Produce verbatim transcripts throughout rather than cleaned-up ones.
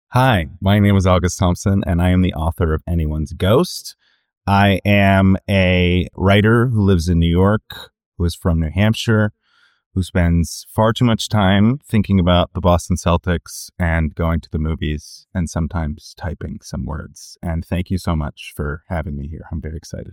Hi, my name is August Thompson, and I am the author of Anyone's Ghost. I am a writer who lives in New York, who is from New Hampshire, who spends far too much time thinking about the Boston Celtics and going to the movies and sometimes typing some words. And thank you so much for having me here. I'm very excited.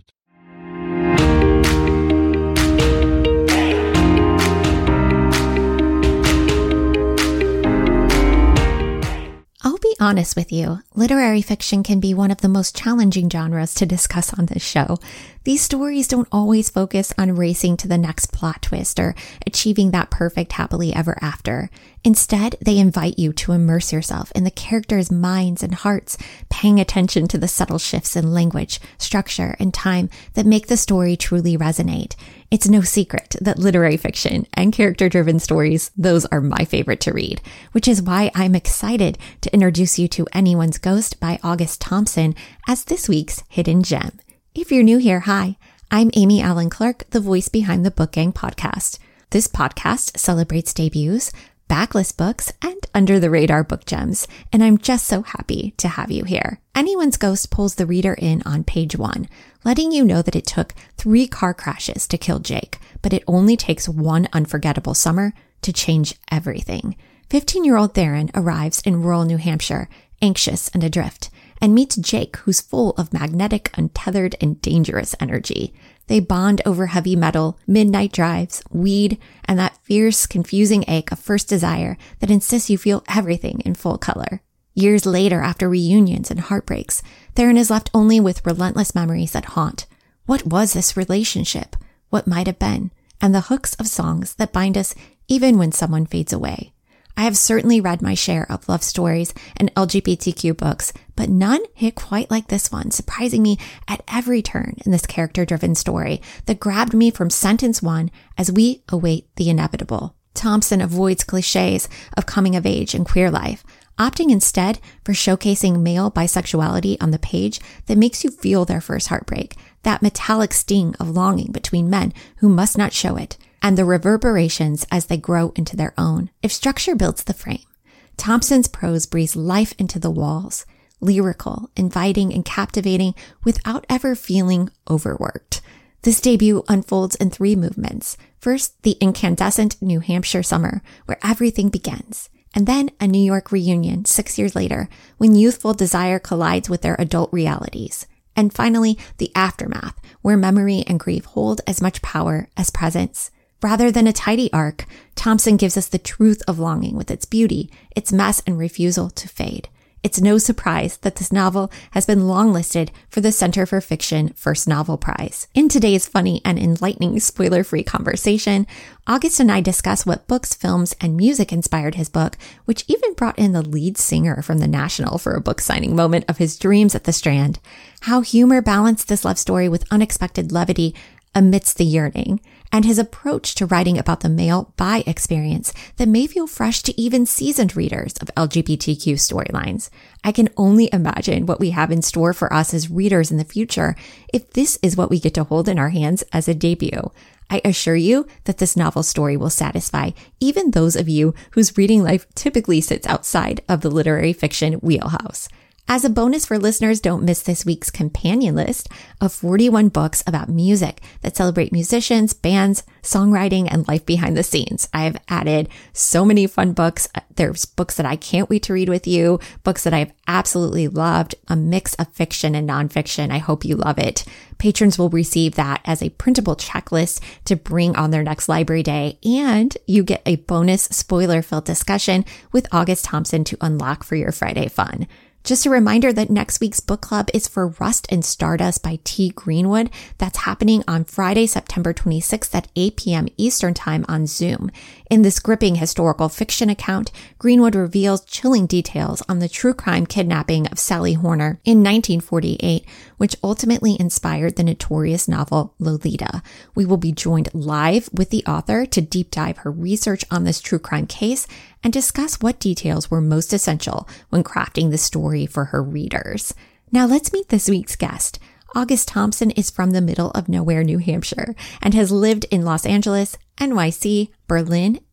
I'll be honest with you, literary fiction can be one of the most challenging genres to discuss on this show. These stories don't always focus on racing to the next plot twist or achieving that perfect happily ever after. Instead, they invite you to immerse yourself in the characters' minds and hearts, paying attention to the subtle shifts in language, structure, and time that make the story truly resonate. It's no secret that literary fiction and character-driven stories, those are my favorite to read, which is why I'm excited to introduce you to Anyone's Ghost by August Thompson as this week's hidden gem. If you're new here, hi, I'm Amy Allen Clark, the voice behind the Book Gang podcast. This podcast celebrates debuts, backlist books, and under-the-radar book gems, and I'm just so happy to have you here. Anyone's Ghost pulls the reader in on page one, letting you know that it took three car crashes to kill Jake, but it only takes one unforgettable summer to change everything. fifteen-year-old Theron arrives in rural New Hampshire, anxious and adrift, and meets Jake, who's full of magnetic, untethered, and dangerous energy. They bond over heavy metal, midnight drives, weed, and that fierce, confusing ache of first desire that insists you feel everything in full color. Years later, after reunions and heartbreaks, Theron is left only with relentless memories that haunt. What was this relationship? What might have been? And the hooks of songs that bind us even when someone fades away. I have certainly read my share of love stories and L G B T Q books, but none hit quite like this one, surprising me at every turn in this character-driven story that grabbed me from sentence one as we await the inevitable. Thompson avoids cliches of coming of age and queer life, opting instead for showcasing male bisexuality on the page that makes you feel their first heartbreak, that metallic sting of longing between men who must not show it, and the reverberations as they grow into their own. If structure builds the frame, Thompson's prose breathes life into the walls, lyrical, inviting, and captivating without ever feeling overworked. This debut unfolds in three movements. First, the incandescent New Hampshire summer, where everything begins. And then a New York reunion six years later, when youthful desire collides with their adult realities. And finally, the aftermath, where memory and grief hold as much power as presence. Rather than a tidy arc, Thompson gives us the truth of longing with its beauty, its mess, and refusal to fade. It's no surprise that this novel has been longlisted for the Center for Fiction First Novel Prize. In today's funny and enlightening spoiler-free conversation, August and I discuss what books, films, and music inspired his book, which even brought in the lead singer from the National for a book signing moment of his dreams at the Strand, how humor balanced this love story with unexpected levity amidst the yearning, and his approach to writing about the male bi experience that may feel fresh to even seasoned readers of L G B T Q storylines. I can only imagine what we have in store for us as readers in the future if this is what we get to hold in our hands as a debut. I assure you that this novel story will satisfy even those of you whose reading life typically sits outside of the literary fiction wheelhouse. As a bonus for listeners, don't miss this week's companion list of forty-one books about music that celebrate musicians, bands, songwriting, and life behind the scenes. I have added so many fun books. There's books that I can't wait to read with you, books that I've absolutely loved, a mix of fiction and nonfiction. I hope you love it. Patrons will receive that as a printable checklist to bring on their next library day, and you get a bonus spoiler-filled discussion with August Thompson to unlock for your Friday fun. Just a reminder that next week's book club is for Rust and Stardust by T. Greenwood. That's happening on Friday, September twenty-sixth at eight p.m. Eastern Time on Zoom. In this gripping historical fiction account, Greenwood reveals chilling details on the true crime kidnapping of Sally Horner in nineteen forty-eight, which ultimately inspired the notorious novel Lolita. We will be joined live with the author to deep dive her research on this true crime case and discuss what details were most essential when crafting the story for her readers. Now let's meet this week's guest. August Thompson is from the middle of nowhere, New Hampshire, and has lived in Los Angeles, N Y C, Berlin,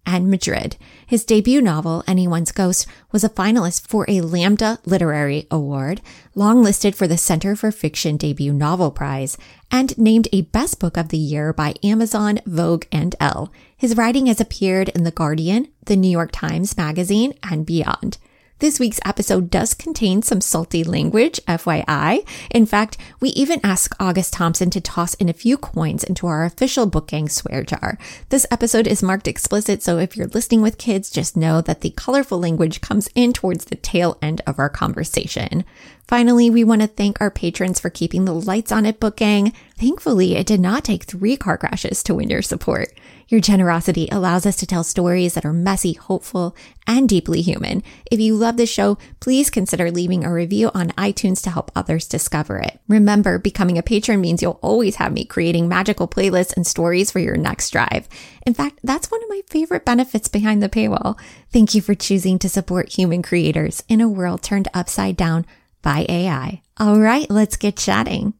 and Madrid. His debut novel, Anyone's Ghost, was a finalist for a Lambda Literary Award, longlisted for the Center for Fiction Debut Novel Prize, and named a Best Book of the Year by Amazon, Vogue, and Elle. His writing has appeared in The Guardian, The New York Times Magazine, and beyond. This week's episode does contain some salty language, F Y I. In fact, we even ask August Thompson to toss in a few coins into our official Book Gang swear jar. This episode is marked explicit, so if you're listening with kids, just know that the colorful language comes in towards the tail end of our conversation. Finally, we want to thank our patrons for keeping the lights on at Book Gang. Thankfully, it did not take three car crashes to win your support. Your generosity allows us to tell stories that are messy, hopeful, and deeply human. If you love the show, please consider leaving a review on iTunes to help others discover it. Remember, becoming a patron means you'll always have me creating magical playlists and stories for your next drive. In fact, that's one of my favorite benefits behind the paywall. Thank you for choosing to support human creators in a world turned upside down by A I. All right, let's get chatting.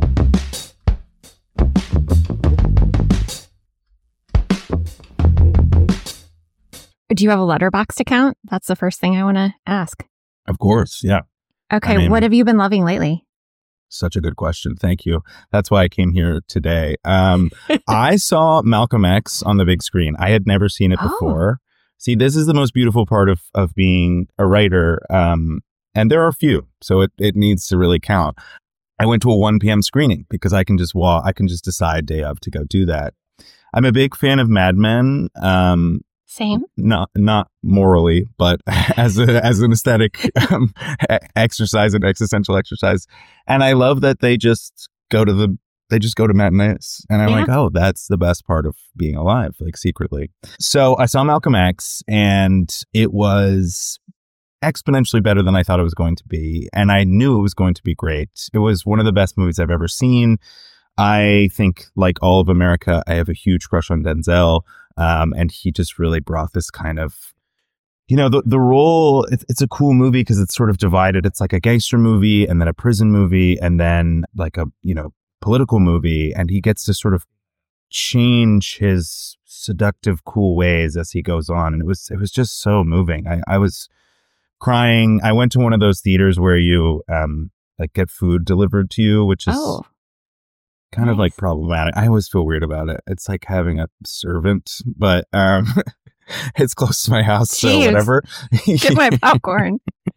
Do you have a Letterboxd account? That's the first thing I want to ask. Of course, yeah. Okay, I mean, what have you been loving lately? Such a good question. Thank you. That's why I came here today. Um, I saw Malcolm X on the big screen. I had never seen it Oh. before. See, this is the most beautiful part of, of being a writer. Um, and there are a few, so it, it needs to really count. I went to a one p.m. screening because I can just walk, I can just decide day of to go do that. I'm a big fan of Mad Men. Um, Same. Not not morally, but as a, as an aesthetic um, exercise and existential exercise. And I love that they just go to the they just go to matinees, and I'm Yeah. like, oh, that's the best part of being alive, like secretly. So I saw Malcolm X, and it was exponentially better than I thought it was going to be, and I knew it was going to be great. It was one of the best movies I've ever seen. I think, like all of America, I have a huge crush on Denzel. Um, and he just really brought this kind of, you know, the the role. It, it's a cool movie because it's sort of divided. It's like a gangster movie, and then a prison movie, and then like a, you know, political movie. And he gets to sort of change his seductive, cool ways as he goes on. And it was it was just so moving. I, I was crying. I went to one of those theaters where you um like get food delivered to you, which is Oh. kind of Nice. like problematic. I always feel weird about it. It's like having a servant, but um, it's close to my house, so Jeez. whatever. Get my popcorn.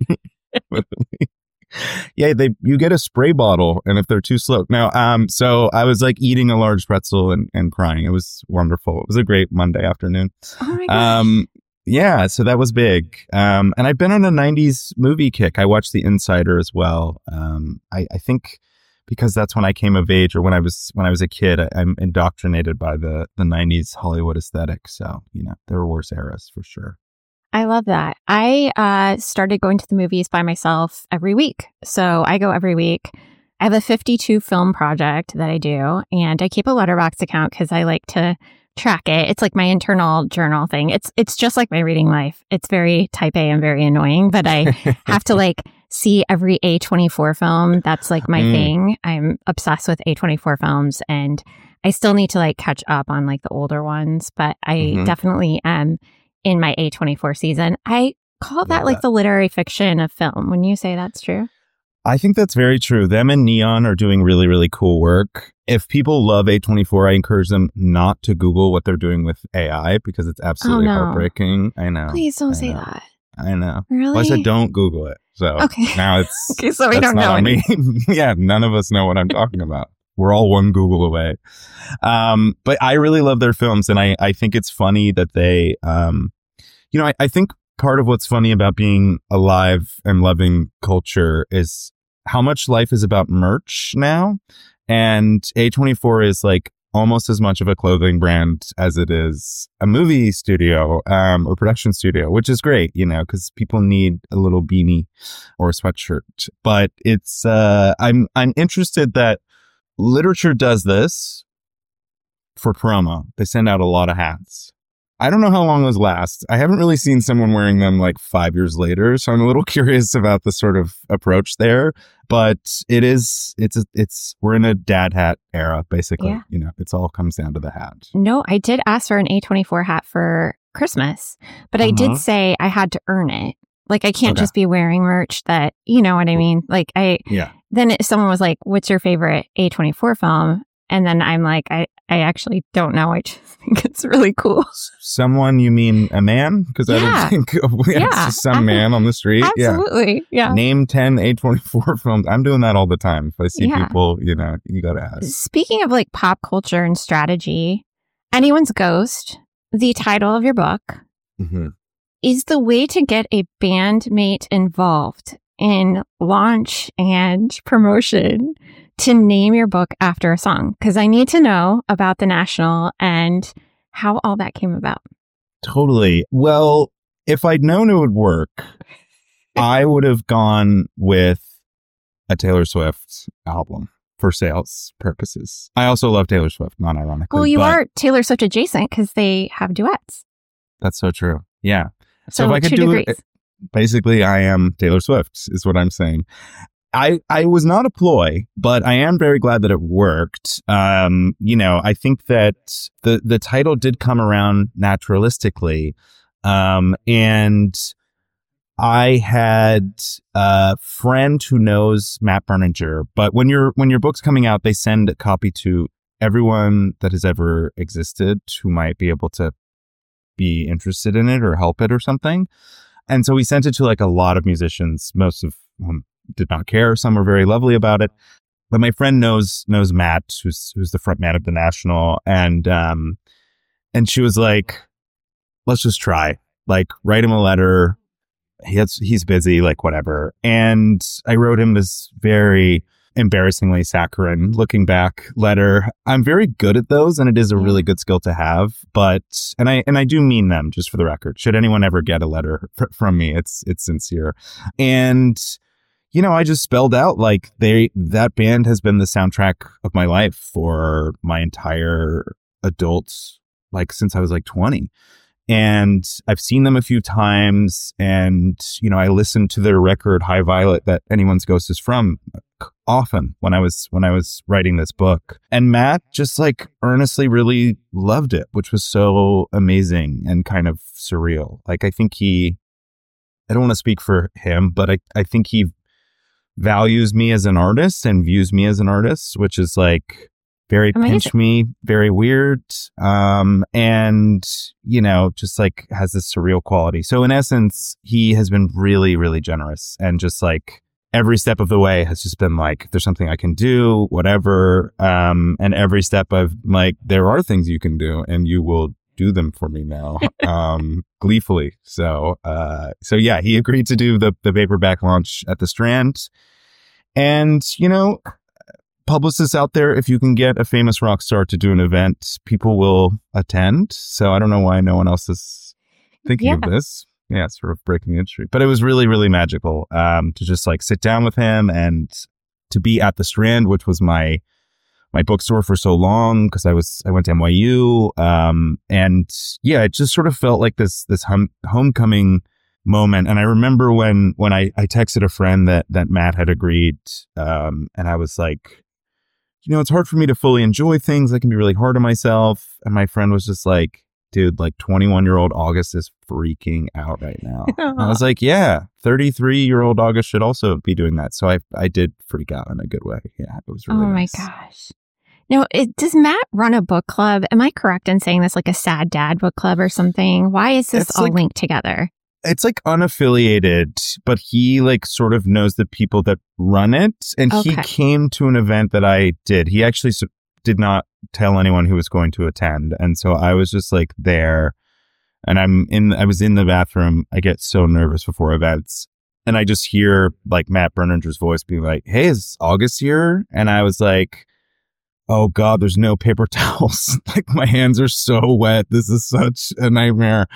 Yeah, they you get a spray bottle, and if they're too slow. Now, um, so I was like eating a large pretzel and, and crying. It was wonderful. It was a great Monday afternoon. Oh my gosh. Um, yeah, so that was big. Um, and I've been on a nineties movie kick. I watched The Insider as well. Um, I, I think because that's when I came of age, or when I was when I was a kid, I, I'm indoctrinated by the the nineties Hollywood aesthetic. So, you know, there were worse eras for sure. I love that. I uh, started going to the movies by myself every week. So I go every week. I have a fifty-two film project that I do, and I keep a Letterboxd account because I like to track it. It's like my internal journal thing. It's it's just like my reading life. It's very type A and very annoying, but I have to like see every A twenty-four film. That's like my Mm. thing. I'm obsessed with A twenty-four films, and I still need to like catch up on like the older ones, but I Mhm. definitely am in my A twenty-four season. I call that Love like that. the literary fiction of film. When you say that's true? I think that's very true. Them and Neon are doing really, really cool work. If people love A twenty-four, I encourage them not to Google what they're doing with A I because it's absolutely Oh, no. heartbreaking. I know. Please don't I say know. that. I know. Really? Well, I said don't Google it. So Okay. now it's Okay, so we that's don't not know on any. me. Yeah, none of us know what I'm talking about. We're all one Google away. Um, but I really love their films, and I, I think it's funny that they, um, you know, I, I think part of what's funny about being alive and loving culture is how much life is about merch now. And A twenty-four is like almost as much of a clothing brand as it is a movie studio um, or production studio, which is great, you know, because people need a little beanie or a sweatshirt. But it's uh, I'm I'm interested that literature does this for promo. They send out a lot of hats. I don't know how long those last. I haven't really seen someone wearing them like five years later, so I'm a little curious about the sort of approach there. But it is, it's, a, it's, we're in a dad hat era, basically. Yeah. You know, it's all comes down to the hat. No, I did ask for an A twenty-four hat for Christmas. But Uh-huh. I did say I had to earn it. Like, I can't Okay. just be wearing merch that, you know what I mean? Like, I, Yeah. then it, someone was like, what's your favorite A twenty-four film? And then I'm like, I, I actually don't know. I just think it's really cool. Someone, you mean a man? Because I Yeah. don't think oh, yeah, it's Yeah. just some man on the street. Absolutely. Yeah. Yeah. Name ten A twenty-four films. I'm doing that all the time. If I see Yeah. people, you know, you got to ask. Speaking of like pop culture and strategy, Anyone's Ghost, the title of your book, Mm-hmm. is the way to get a bandmate involved in launch and promotion to name your book after a song. Because I need to know about the National and how all that came about. Totally. Well, if I'd known it would work, I would have gone with a Taylor Swift album for sales purposes. I also love Taylor Swift, non-ironically. Well, you but are Taylor Swift adjacent because they have duets. That's so true. Yeah. So, So if I could two do degrees. it, basically, I am Taylor Swift, is what I'm saying. I, I was not a ploy, but I am very glad that it worked. Um, you know, I think that the, the title did come around naturalistically. Um, and I had a friend who knows Matt Berninger, but when your when your book's coming out, they send a copy to everyone that has ever existed who might be able to be interested in it or help it or something. And so we sent it to like a lot of musicians, most of whom did not care. Some were very lovely about it. But my friend knows knows Matt, who's who's the front man of the National, and um and she was like, let's just try. Like, write him a letter. He has, he's busy, like whatever. And I wrote him this very embarrassingly saccharine, looking back, letter. I'm very good at those, and it is a really good skill to have. But and I and I do mean them, just for the record. Should anyone ever get a letter fr- from me, it's it's sincere. And you know, I just spelled out like they that band has been the soundtrack of my life for my entire adult, like since I was like twenty. And I've seen them a few times, and, you know, I listened to their record High Violet that Anyone's Ghost is from often when I was when I was writing this book. And Matt just like earnestly really loved it, which was so amazing and kind of surreal. Like, I think he, I don't want to speak for him, but I, I think he values me as an artist and views me as an artist, which is like very Amazing. pinch me, very weird, um, and, you know, just like has this surreal quality. So in essence, he has been really, really generous, and just like every step of the way has just been like, if there's something I can do, whatever. Um, and every step I've like, there are things you can do, and you will do them for me now, um, gleefully. So, uh, so yeah, he agreed to do the, the paperback launch at the Strand. And, you know, publicists out there, if you can get a famous rock star to do an event, people will attend. So I don't know why no one else is thinking Yeah. of this. Yeah, sort of breaking the industry. But it was really, really magical um, to just like sit down with him and to be at the Strand, which was my my bookstore for so long, because I was I went to N Y U. Um, and yeah, it just sort of felt like this this hum- homecoming moment. And I remember when when I, I texted a friend that that Matt had agreed, um, and I was like, you know, it's hard for me to fully enjoy things. I can be really hard on myself. And my friend was just like, dude, like twenty-one-year-old August is freaking out right now. I was like, yeah, thirty-three-year-old August should also be doing that. So I I did freak out in a good way. Yeah, it was really Oh my nice. gosh. Now, it, does Matt run a book club? Am I correct in saying this, like a sad dad book club or something? Why is this It's all like- linked together? It's like unaffiliated, but he like sort of knows the people that run it. And he Okay. came to an event that I did. He actually s- did not tell anyone who was going to attend. And so I was just like there, and I'm in, I was in the bathroom. I get so nervous before events, and I just hear like Matt Berninger's voice being like, "Hey, is August here?" And I was like, oh God, there's no paper towels. Like, my hands are so wet. This is such a nightmare.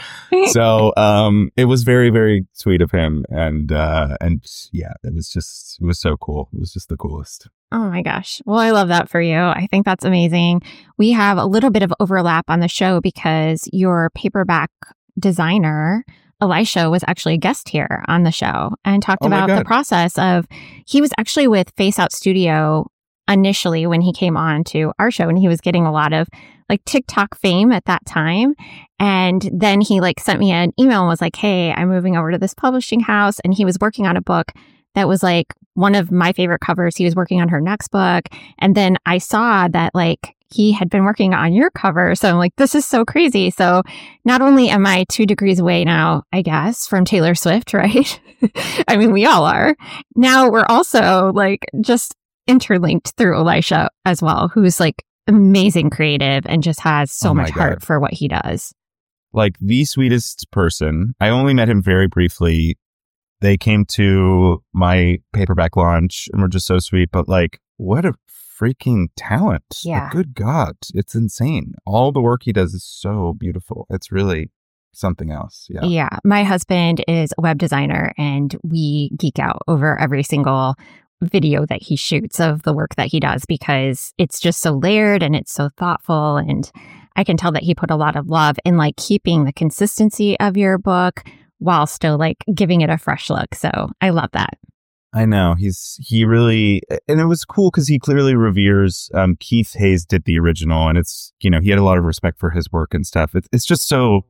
So um, it was very, very sweet of him. And uh, and yeah, it was just, it was so cool. It was just the coolest. Oh my gosh. Well, I love that for you. I think that's amazing. We have a little bit of overlap on the show because your paperback designer, Elisha, was actually a guest here on the show and talked Oh my about the God. process of, he was actually with Face Out Studio initially when he came on to our show, and he was getting a lot of like TikTok fame at that time. And then he like sent me an email and was like, hey, I'm moving over to this publishing house. And he was working on a book that was like one of my favorite covers. He was working on her next book. And then I saw that like he had been working on your cover. So I'm like, this is so crazy. So not only am I two degrees away now, I guess, from Taylor Swift, right? I mean, we all are. Now we're also like just interlinked through Elisha as well, who's like amazing creative and just has so Oh my much heart God. for what he does. Like the sweetest person. I only met him very briefly. They came to my paperback launch and were just so sweet, but like, what a freaking talent. Yeah. Like, good God. It's insane. All the work he does is so beautiful. It's really something else. Yeah. Yeah. My husband is a web designer and we geek out over every single video that he shoots of the work that he does because it's just so layered and it's so thoughtful. And I can tell that he put a lot of love in like keeping the consistency of your book while still like giving it a fresh look. So I love that. I know. He's, he really, and it was cool because he clearly reveres, um, Keith Hayes did the original and it's, you know, he had a lot of respect for his work and stuff. It, it's just so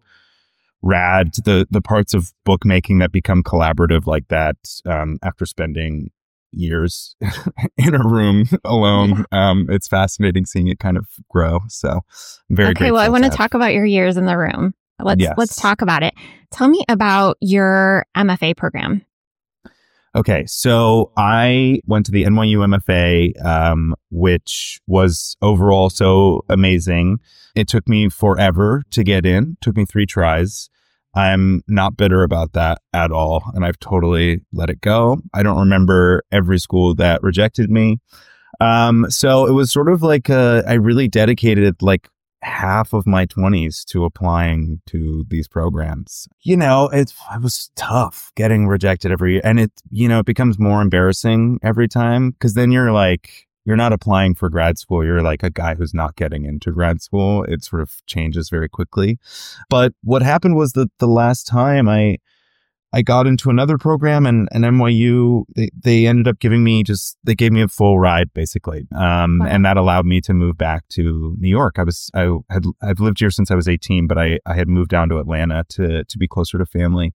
rad. The, the parts of bookmaking that become collaborative like that, um, after spending years in a room alone. Um, it's fascinating seeing it kind of grow. So I'm very Okay. Well, I want to have. talk about your years in the room. Let's, Yes. let's talk about it. Tell me about your M F A program. Okay, so I went to the N Y U M F A, um, which was overall so amazing. It took me forever to get in. Took me three tries. I'm not bitter about that at all, and I've totally let it go. I don't remember every school that rejected me. Um, so it was sort of like a, I really dedicated like half of my twenties to applying to these programs. You know, it, it was tough getting rejected every year. And it, you know, it becomes more embarrassing every time because then you're like, you're not applying for grad school. You're like a guy who's not getting into grad school. It sort of changes very quickly. But what happened was that the last time I, I got into another program and, and N Y U, they, they ended up giving me just, they gave me a full ride basically. Um, Wow. And that allowed me to move back to New York. I was, I had, I've lived here since I was eighteen, but I, I had moved down to Atlanta to, to be closer to family.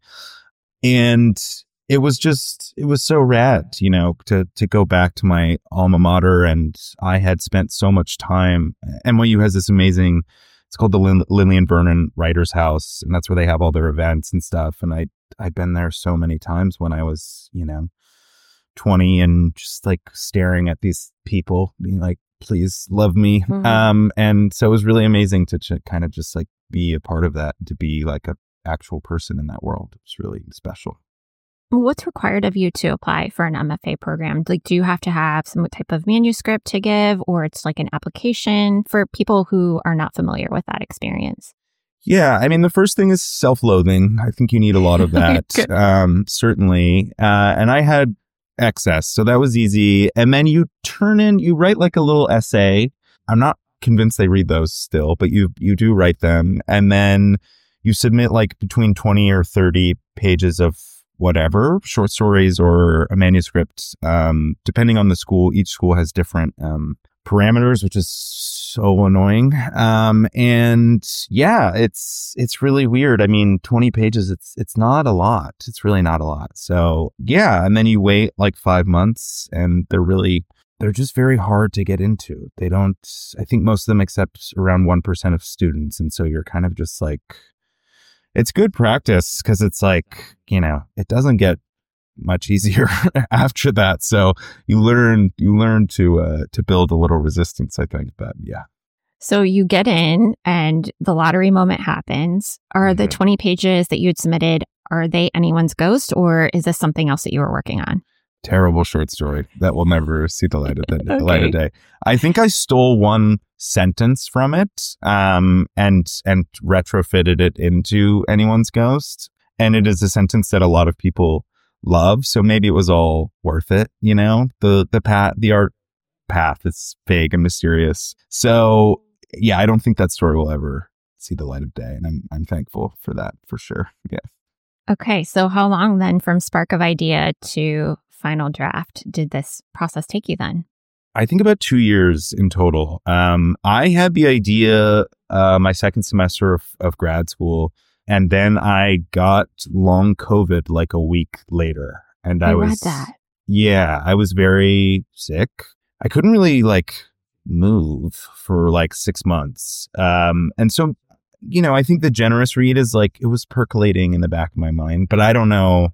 And it was just, it was so rad, you know, to, to go back to my alma mater. And I had spent so much time. N Y U has this amazing, it's called the Lin- Lillian Vernon Writers House. And that's where they have all their events and stuff. And I, I'd been there so many times when I was, you know, twenty and just like staring at these people being like, please love me. Mhm. Um, and so it was really amazing to ch- kind of just like be a part of that, to be like a actual person in that world. It's really special. What's required of you to apply for an M F A program? Like, do you have to have some type of manuscript to give, or it's like an application for people who are not familiar with that experience? Yeah, I mean, the first thing is self-loathing. I think you need a lot of that, Good. um, certainly. Uh, and I had excess, so that was easy. And then you turn in, you write like a little essay. I'm not convinced they read those still, but you you do write them. And then you submit like between twenty or thirty pages of whatever, short stories or a manuscript, um, depending on the school. Each school has different um, parameters, which is so annoying. Um, and yeah, it's it's really weird. I mean, twenty pages, it's it's not a lot. It's really not a lot. So yeah, and then you wait like five months and they're really, they're just very hard to get into. They don't, I think most of them accept around one percent of students. And so you're kind of just like, it's good practice because it's like, you know, it doesn't get much easier after that. So you learn, you learn to, uh, to build a little resistance, I think. But yeah. So you get in and the lottery moment happens. Are the Mhm. twenty pages that you had submitted, are they anyone's ghost, or is this something else that you were working on? Terrible short story that will never see the light of the, the light of Okay. day. I think I stole one sentence from it, um, and and retrofitted it into Anyone's Ghost, and it is a sentence that a lot of people love. So maybe it was all worth it, you know. The the path, the art path is vague and mysterious. So yeah, I don't think that story will ever see the light of day, and I'm I'm thankful for that for sure. Yeah. Okay. So how long then from spark of idea to final draft did this process take you then? I think about two years in total. Um, I had the idea uh, my second semester of, of grad school, and then I got long COVID like a week later. And I, I was, read that. Yeah, I was very sick. I couldn't really like move for like six months. Um, and so, you know, I think the generous read is like, it was percolating in the back of my mind, but I don't know.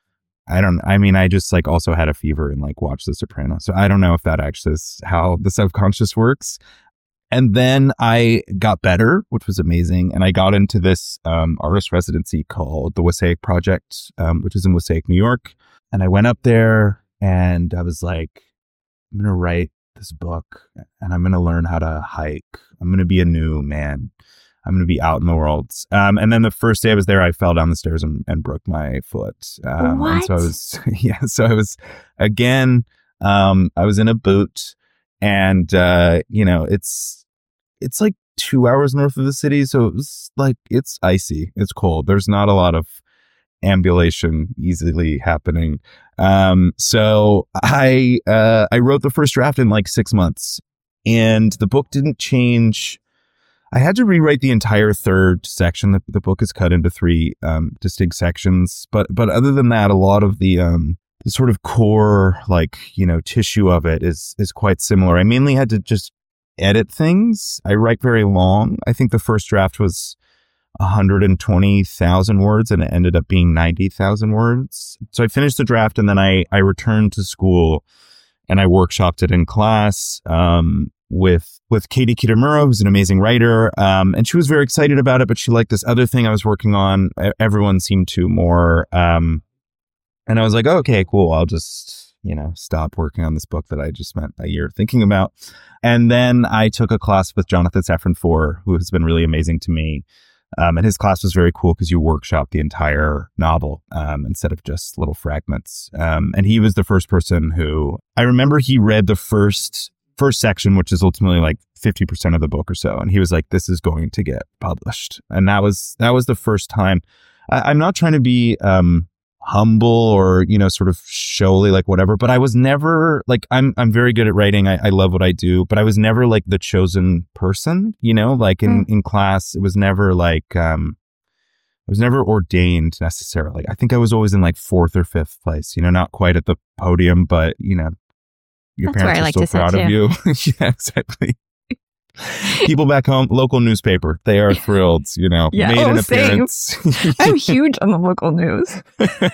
I don't, I mean, I just like also had a fever and like watched The Sopranos. So I don't know if that actually is how the subconscious works. And then I got better, which was amazing. And I got into this um, artist residency called the Wassaic Project, um, which is in Wassaic, New York. And I went up there and I was like, I'm going to write this book and I'm going to learn how to hike. I'm going to be a new man. I'm going to be out in the world. Um, and then the first day I was there, I fell down the stairs and, and broke my foot. Um, what? And so I was, yeah, so I was, again, um, I was in a boot and, uh, you know, it's, it's like two hours north of the city. So it was like, it's icy. It's cold. There's not a lot of ambulation easily happening. Um, so I, uh, I wrote the first draft in like six months and the book didn't change. I had to rewrite the entire third section. The, the book is cut into three um, distinct sections, but but other than that, a lot of the um, the sort of core, like, you know, tissue of it is is quite similar. I mainly had to just edit things. I write very long. I think the first draft was one hundred twenty thousand words, and it ended up being ninety thousand words. So I finished the draft, and then I I returned to school, and I workshopped it in class. Um, with with Katie Kitamura, who's an amazing writer. Um, and she was very excited about it, but she liked this other thing I was working on. Everyone seemed to more. Um, and I was like, oh, okay, cool. I'll just, you know, stop working on this book that I just spent a year thinking about. And then I took a class with Jonathan Safran Foer, who has been really amazing to me. Um, and his class was very cool because you workshop the entire novel um, instead of just little fragments. Um, and he was the first person who, I remember he read the first first section, which is ultimately like fifty percent of the book or so. And he was like, this is going to get published. And that was, that was the first time. I, I'm not trying to be um, humble or, you know, sort of showly, like whatever, but I was never like, I'm, I'm very good at writing. I, I love what I do, but I was never like the chosen person, you know, like in, mm. in class, it was never like, um, I was never ordained necessarily. I think I was always in like fourth or fifth place, you know, not quite at the podium, but you know, your That's parents are like so proud of you. Yeah, exactly. People back home, local newspaper, they are thrilled, you know, yeah. made oh, an appearance. I'm huge on the local news.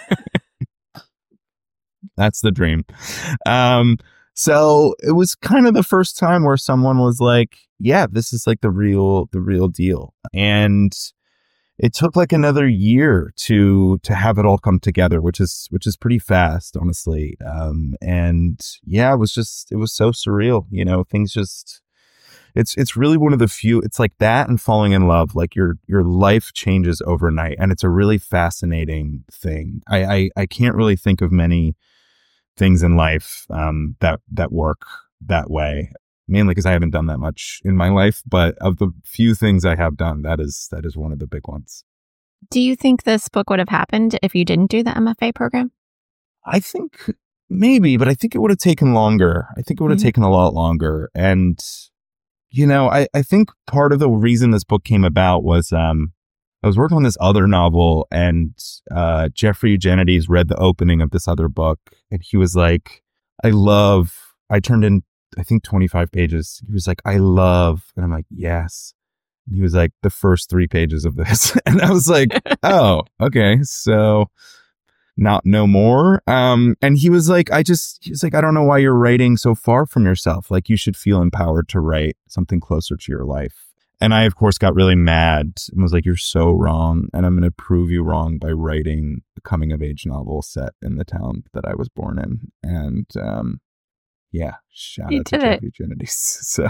That's the dream. Um, so it was kind of the first time where someone was like, yeah, this is like the real, the real deal. And it took like another year to to have it all come together, which is which is pretty fast, honestly. Um, and yeah, it was just it was so surreal, you know. Things just it's it's really one of the few. It's like that and falling in love. Like your your life changes overnight, and it's a really fascinating thing. I I, I can't really think of many things in life um, that that work that way. Mainly because I haven't done that much in my life, but of the few things I have done, that is that is one of the big ones. Do you think this book would have happened if you didn't do the M F A program? I think maybe, but I think it would have taken longer. I think it would have mm-hmm. taken a lot longer. And, you know, I, I think part of the reason this book came about was um, I was working on this other novel, and uh, Jeffrey Eugenides read the opening of this other book, and he was like, I love, I turned in I think twenty-five pages. He was like, I love, and I'm like, yes. And he was like, the first three pages of this. And I was like, oh, okay. So not no more. Um, and he was like, I just, he was like, I don't know why you're writing so far from yourself. Like you should feel empowered to write something closer to your life. And I, of course, got really mad and was like, you're so wrong. And I'm going to prove you wrong by writing a coming of age novel set in the town that I was born in. And, um, yeah, shout you out to Jeffrey Eugenides. So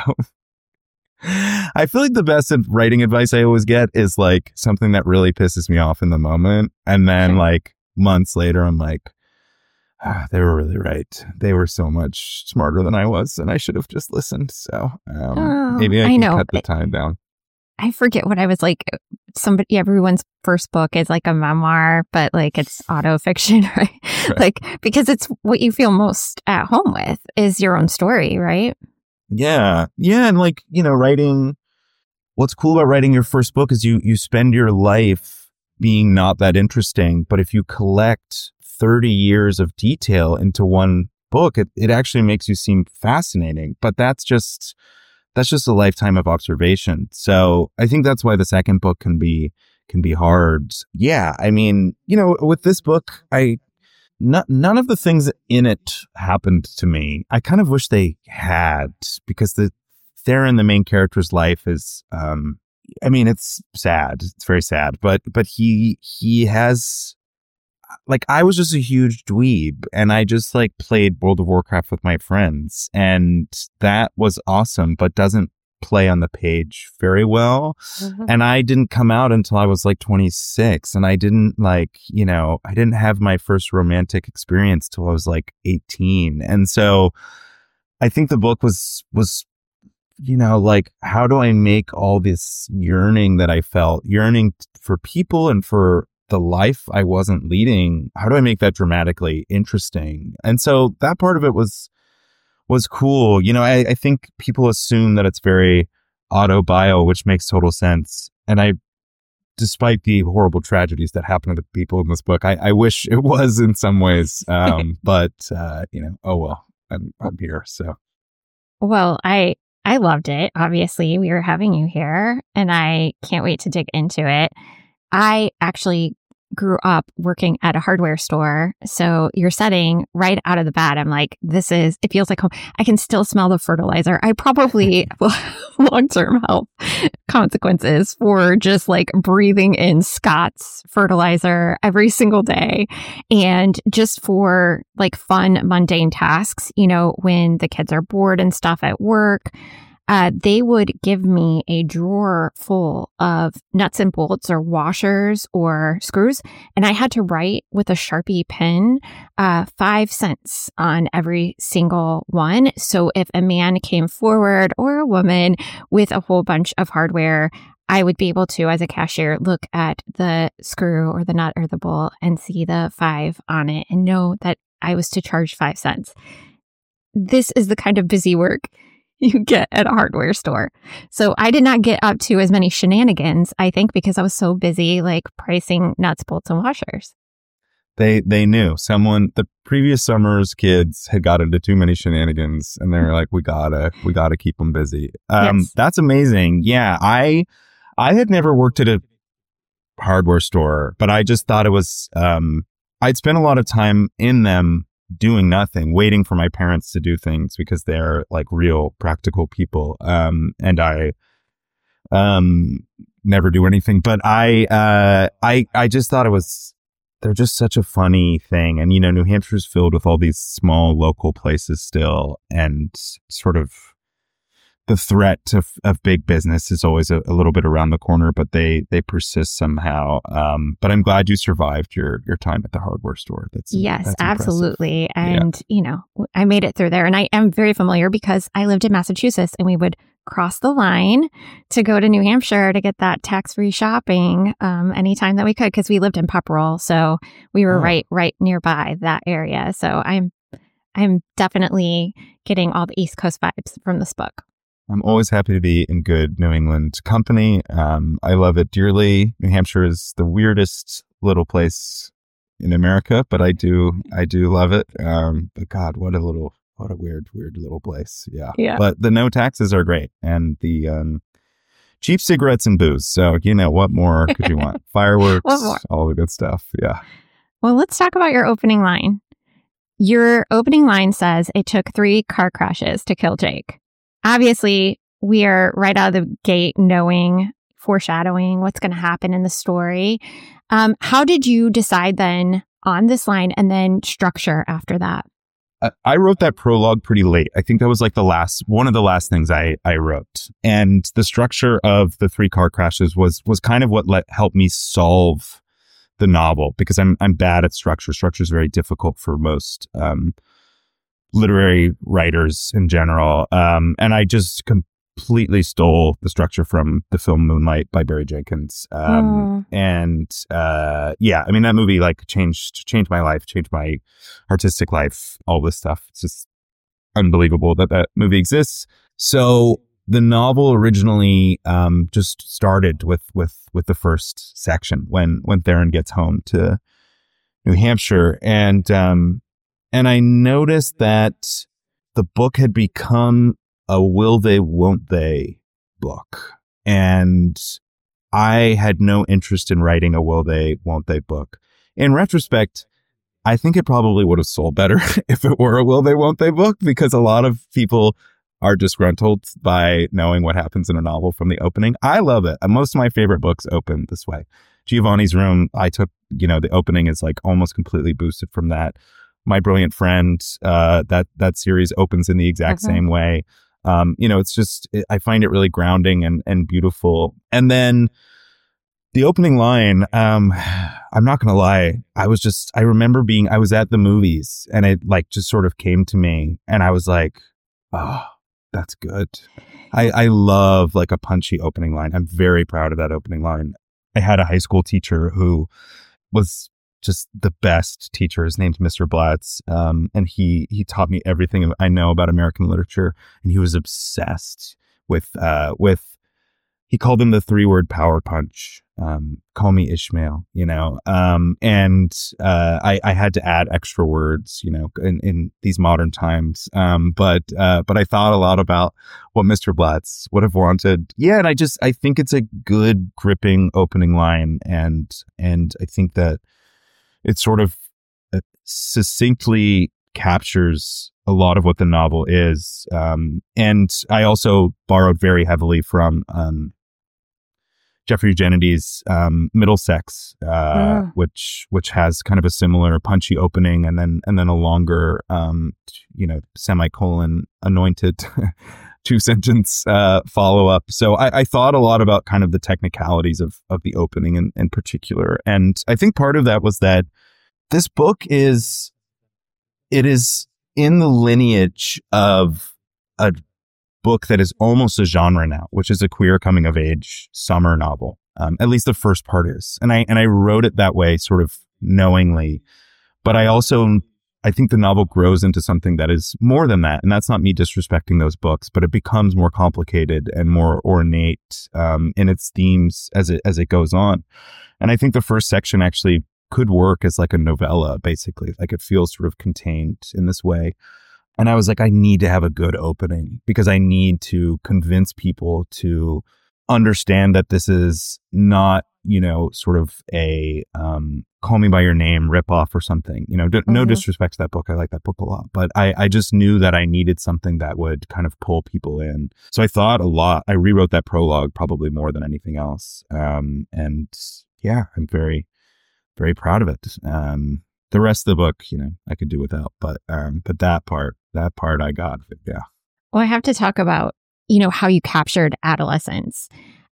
I feel like the best writing advice I always get is like something that really pisses me off in the moment. And then sure. like months later, I'm like, ah, they were really right. They were so much smarter than I was, and I should have just listened. So um, oh, maybe I can I know. cut the time down. I forget what I was like. Somebody, everyone's first book is like a memoir, but like it's auto fiction, right? right? Like, because it's what you feel most at home with is your own story, right? Yeah. Yeah. And like, you know, writing, what's cool about writing your first book is you, you spend your life being not that interesting. But if you collect thirty years of detail into one book, it, it actually makes you seem fascinating. But that's just, that's just a lifetime of observation. So I think that's why the second book can be, can be hard. Yeah. I mean, you know, with this book, I, n- none of the things in it happened to me. I kind of wish they had, because the Theron, the main character's life is, um, I mean, it's sad. It's very sad, but, but he, he has, like, I was just a huge dweeb and I just like played World of Warcraft with my friends, and that was awesome, but doesn't play on the page very well. Mm-hmm. And I didn't come out until I was like twenty-six, and I didn't like, you know, I didn't have my first romantic experience till I was like eighteen. And so I think the book was, was, you know, like, how do I make all this yearning that I felt, yearning for people and for the life I wasn't leading, how do I make that dramatically interesting? And so that part of it was was cool. You know, I, I think people assume that it's very auto-bio, which makes total sense. And I, despite the horrible tragedies that happen to the people in this book, I, I wish it was in some ways. Um, but, uh, you know, oh well, I'm, I'm here. So, well, I I loved it. Obviously, we were having you here, and I can't wait to dig into it. I actually grew up working at a hardware store. So your setting right out of the bat, I'm like, this is, it feels like home. I can still smell the fertilizer. I probably will have long-term health consequences for just like breathing in Scott's fertilizer every single day. And just for like fun, mundane tasks, you know, when the kids are bored and stuff at work, Uh, they would give me a drawer full of nuts and bolts or washers or screws. And I had to write with a Sharpie pen uh, five cents on every single one. So if a man came forward or a woman with a whole bunch of hardware, I would be able to, as a cashier, look at the screw or the nut or the bolt and see the five on it and know that I was to charge five cents. This is the kind of busy work you get at a hardware store. So I did not get up to as many shenanigans, I think, because I was so busy like pricing nuts, bolts, and washers. They they knew someone, the previous summer's kids had got into too many shenanigans, and they're like, we gotta, we gotta keep them busy. Um, yes. That's amazing. Yeah. I, I had never worked at a hardware store, but I just thought it was, um, I'd spent a lot of time in them doing nothing, waiting for my parents to do things because they're like real practical people. Um, and I, um, never do anything, but I, uh, I, I just thought it was, they're just such a funny thing. And, you know, New Hampshire's filled with all these small local places still, and sort of the threat of, of big business is always a, a little bit around the corner, but they, they persist somehow. Um, but I'm glad you survived your, your time at the hardware store. That's yes, that's absolutely. And, yeah. you know, I made it through there, and I am very familiar because I lived in Massachusetts, and we would cross the line to go to New Hampshire to get that tax-free shopping um, anytime that we could, because we lived in Pepperell. So we were oh. right, right nearby that area. So I'm, I'm definitely getting all the East Coast vibes from this book. I'm always happy to be in good New England company. Um, I love it dearly. New Hampshire is the weirdest little place in America, but I do, I do love it. Um, but God, what a little, what a weird, weird little place. Yeah. yeah. But the no taxes are great, and the um, cheap cigarettes and booze. So, you know, what more could you want? Fireworks, what more? All the good stuff. Yeah. Well, let's talk about your opening line. Your opening line says, "It took three car crashes to kill Jake." Obviously, we are right out of the gate knowing, foreshadowing what's going to happen in the story. Um, how did you decide then on this line and then structure after that? I wrote that prologue pretty late. I think that was like the last, one of the last things I, I wrote. And the structure of the three car crashes was was kind of what let helped me solve the novel, because I'm I'm bad at structure. Structure is very difficult for most um, literary writers in general. Um, and I just com- completely stole the structure from the film Moonlight by Barry Jenkins. Um, mm. And uh, yeah, I mean, that movie like changed changed my life, changed my artistic life, all this stuff. It's just unbelievable that that movie exists. So the novel originally um, just started with with with the first section when when Theron gets home to New Hampshire, and um, and I noticed that the book had become a will they, won't they book. And I had no interest in writing a will they, won't they book. In retrospect, I think it probably would have sold better if it were a will they, won't they book, because a lot of people are disgruntled by knowing what happens in a novel from the opening. I love it. Most of my favorite books open this way. Giovanni's Room, I took, you know, the opening is like almost completely boosted from that. My Brilliant Friend, uh, that, that series opens in the exact mm-hmm. same way. Um, you know, it's just, it, I find it really grounding and, and beautiful. And then the opening line, um, I'm not going to lie. I was just, I remember being, I was at the movies and it like just sort of came to me and I was like, oh, that's good. I, I love like a punchy opening line. I'm very proud of that opening line. I had a high school teacher who was just the best teacher. His name's Mister Blatz. Um, and he, he taught me everything I know about American literature. And he was obsessed with, uh, with, he called him the three word power punch. Um, call me Ishmael, you know? Um, and, uh, I, I had to add extra words, you know, in, in these modern times. Um, but, uh, but I thought a lot about what Mister Blatz would have wanted. Yeah. And I just, I think it's a good gripping opening line. And, and I think that it sort of succinctly captures a lot of what the novel is. Um, and I also borrowed very heavily from um, Jeffrey Eugenides' um, Middlesex, uh, yeah. which which has kind of a similar punchy opening, and then and then a longer, um, you know, semicolon anointed two sentence uh, follow up. So I, I thought a lot about kind of the technicalities of of the opening in, in particular, and I think part of that was that this book is it is in the lineage of a book that is almost a genre now, which is a queer coming of age summer novel. Um, at least the first part is. And I, and I wrote it that way sort of knowingly, but I also, I think the novel grows into something that is more than that. And that's not me disrespecting those books, but it becomes more complicated and more ornate, um, in its themes as it, as it goes on. And I think the first section actually could work as like a novella, basically. Like it feels sort of contained in this way. And I was like, I need to have a good opening because I need to convince people to understand that this is not, you know, sort of a um, Call Me By Your Name ripoff or something. You know, d- mm-hmm. no disrespect to that book. I like that book a lot. But I, I just knew that I needed something that would kind of pull people in. So I thought a lot. I rewrote that prologue probably more than anything else. Um, and yeah, I'm very, very proud of it. Um, the rest of the book, you know, I could do without. But um, but that part, that part I got. Yeah. Well, I have to talk about, you know, how you captured adolescence.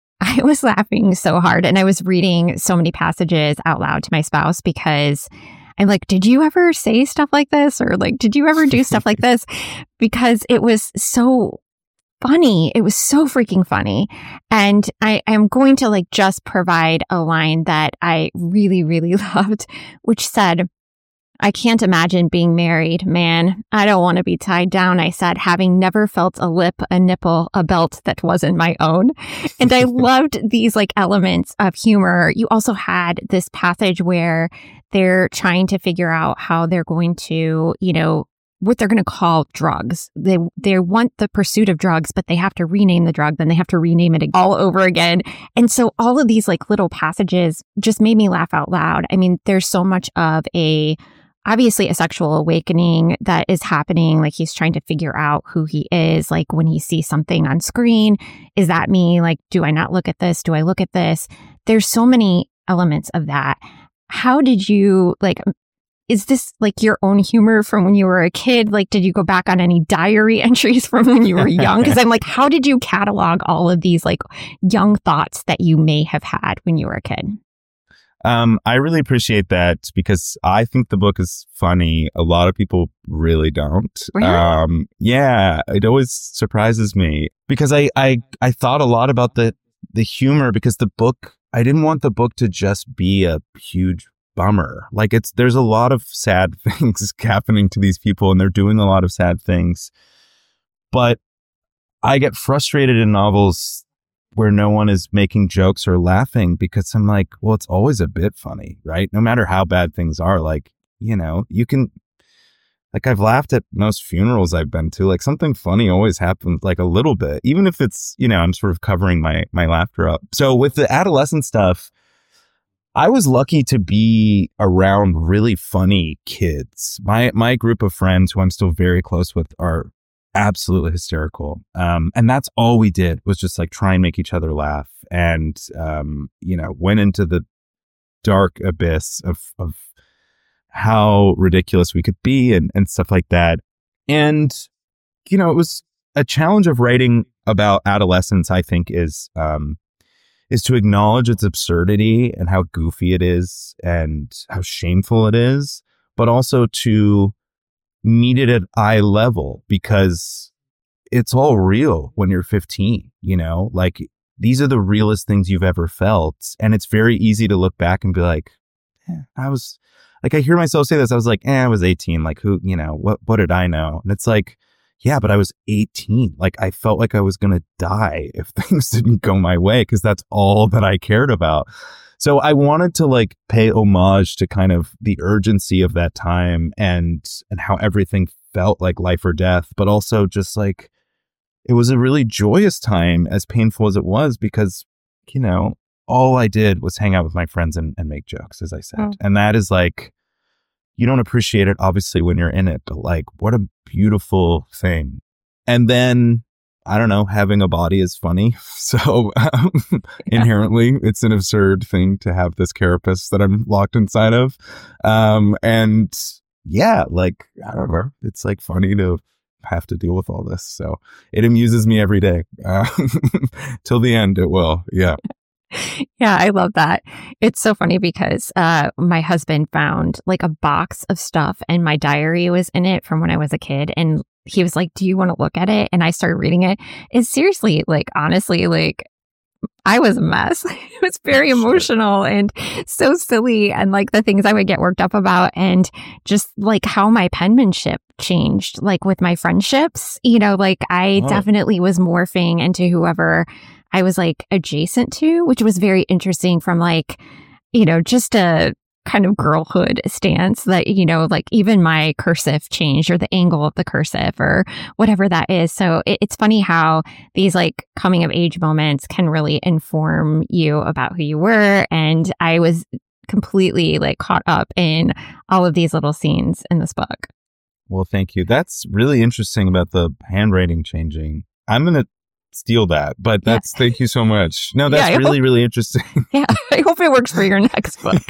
I was laughing so hard and I was reading so many passages out loud to my spouse because I'm like, did you ever say stuff like this? Or like, did you ever do stuff like this? Because it was so funny. It was so freaking funny. And I am going to like just provide a line that I really, really loved, which said, I can't imagine being married, man. I don't want to be tied down, I said, having never felt a lip, a nipple, a belt that wasn't my own. And I loved these like elements of humor. You also had this passage where they're trying to figure out how they're going to, you know, what they're going to call drugs. They they want the pursuit of drugs, but they have to rename the drug. Then they have to rename it all over again. And so all of these like little passages just made me laugh out loud. I mean, there's so much of a obviously a sexual awakening that is happening. Like he's trying to figure out who he is. Like when he sees something on screen, is that me? Like, do I not look at this? Do I look at this? There's so many elements of that. How did you like, is this like your own humor from when you were a kid? Like, did you go back on any diary entries from when you were young? Because I'm like, how did you catalog all of these like young thoughts that you may have had when you were a kid? Um, I really appreciate that because I think the book is funny. A lot of people really don't. Really? Um, yeah, it always surprises me because I, I, I thought a lot about the, the humor because the book, I didn't want the book to just be a huge bummer. Like it's, there's a lot of sad things happening to these people and they're doing a lot of sad things. But I get frustrated in novels where no one is making jokes or laughing because I'm like, well, it's always a bit funny, right? No matter how bad things are, like, you know, you can, like I've laughed at most funerals I've been to, like something funny always happens, like a little bit, even if it's, you know, I'm sort of covering my, my laughter up. So with the adolescent stuff, I was lucky to be around really funny kids. My, my group of friends who I'm still very close with are absolutely hysterical. Um, and that's all we did was just like try and make each other laugh and, um, you know, went into the dark abyss of, of how ridiculous we could be and, and stuff like that. And, you know, it was a challenge of writing about adolescence, I think is, um, is to acknowledge its absurdity and how goofy it is and how shameful it is, but also to meet it at eye level because it's all real when you're fifteen, you know, like these are the realest things you've ever felt. And it's very easy to look back and be like, eh, I was like, I hear myself say this. I was like, eh, I was eighteen. Like who, you know, what, what did I know? And it's like, yeah, but I was eighteen. Like I felt like I was going to die if things didn't go my way because that's all that I cared about. So I wanted to like pay homage to kind of the urgency of that time and and how everything felt like life or death, but also just like it was a really joyous time, as painful as it was, because, you know, all I did was hang out with my friends and, and make jokes, as I said. Mm. And that is like, you don't appreciate it, obviously, when you're in it, but like, what a beautiful thing. And then I don't know, having a body is funny. So um, yeah. Inherently, it's an absurd thing to have this carapace that I'm locked inside of. Um, and yeah, like, I don't know, it's like funny to have to deal with all this. So it amuses me every day. Uh, till the end, it will. Yeah. Yeah, I love that. It's so funny because uh, my husband found like a box of stuff and my diary was in it from when I was a kid. And he was like, do you want to look at it? And I started reading it. It's seriously, like, honestly, like, I was a mess. It was very emotional and so silly. And like the things I would get worked up about and just like how my penmanship changed, like with my friendships, you know, like I oh. definitely was morphing into whoever I was like adjacent to, which was very interesting from like, you know, just a kind of girlhood stance that, you know, like even my cursive changed or the angle of the cursive or whatever that is. So it, it's funny how these like coming of age moments can really inform you about who you were. And I was completely like caught up in all of these little scenes in this book. Well, thank you. That's really interesting about the handwriting changing. I'm going to steal that, but that's, yeah. Thank you so much. No, that's yeah, really, hope, really interesting. Yeah. I hope it works for your next book.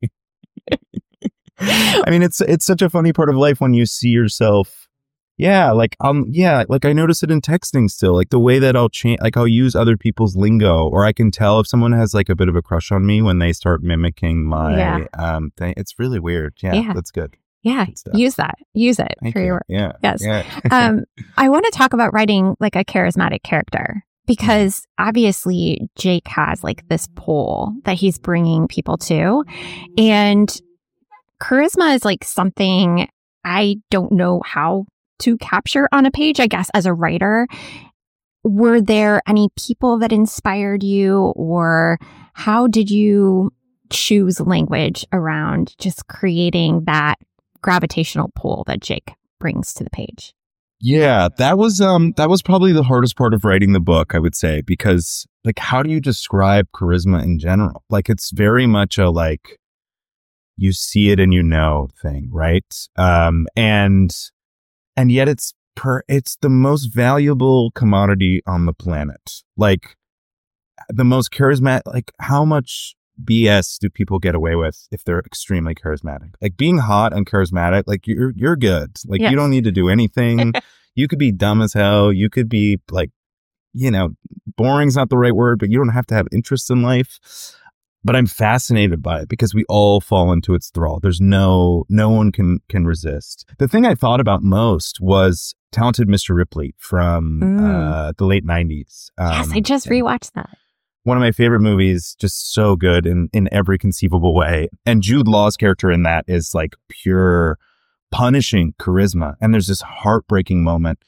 I mean, it's, it's such a funny part of life when you see yourself. Yeah. Like, um, yeah, like I notice it in texting still, like the way that I'll change, like I'll use other people's lingo, or I can tell if someone has like a bit of a crush on me when they start mimicking my, yeah. um, thing. It's really weird. Yeah, yeah. That's good. Yeah, use that. Use it Thank for you. your work. Yeah. Yes. Yeah. um, I want to talk about writing like a charismatic character because obviously Jake has like this pull that he's bringing people to. And charisma is like something I don't know how to capture on a page, I guess, as a writer. Were there any people that inspired you, or how did you choose language around just creating that gravitational pull that Jake brings to the page? Yeah, that was um that was probably the hardest part of writing the book, I would say, because like how do you describe charisma in general? Like it's very much a like you see it and you know thing, right? Um and and yet it's per it's the most valuable commodity on the planet. Like the most charismatic, like how much B S do people get away with if they're extremely charismatic? Like being hot and charismatic, like you're you're good. Like yes. You don't need to do anything. You could be dumb as hell. You could be like, you know, boring's not the right word, but you don't have to have interest in life. but I'm fascinated by it because we all fall into its thrall. There's no, no one can, can resist. The thing I thought about most was Talented Mister Ripley from mm. uh, the late nineties. Um, yes, I just rewatched that. One of my favorite movies, just so good in, in every conceivable way. And Jude Law's character in that is like pure punishing charisma. And there's this heartbreaking moment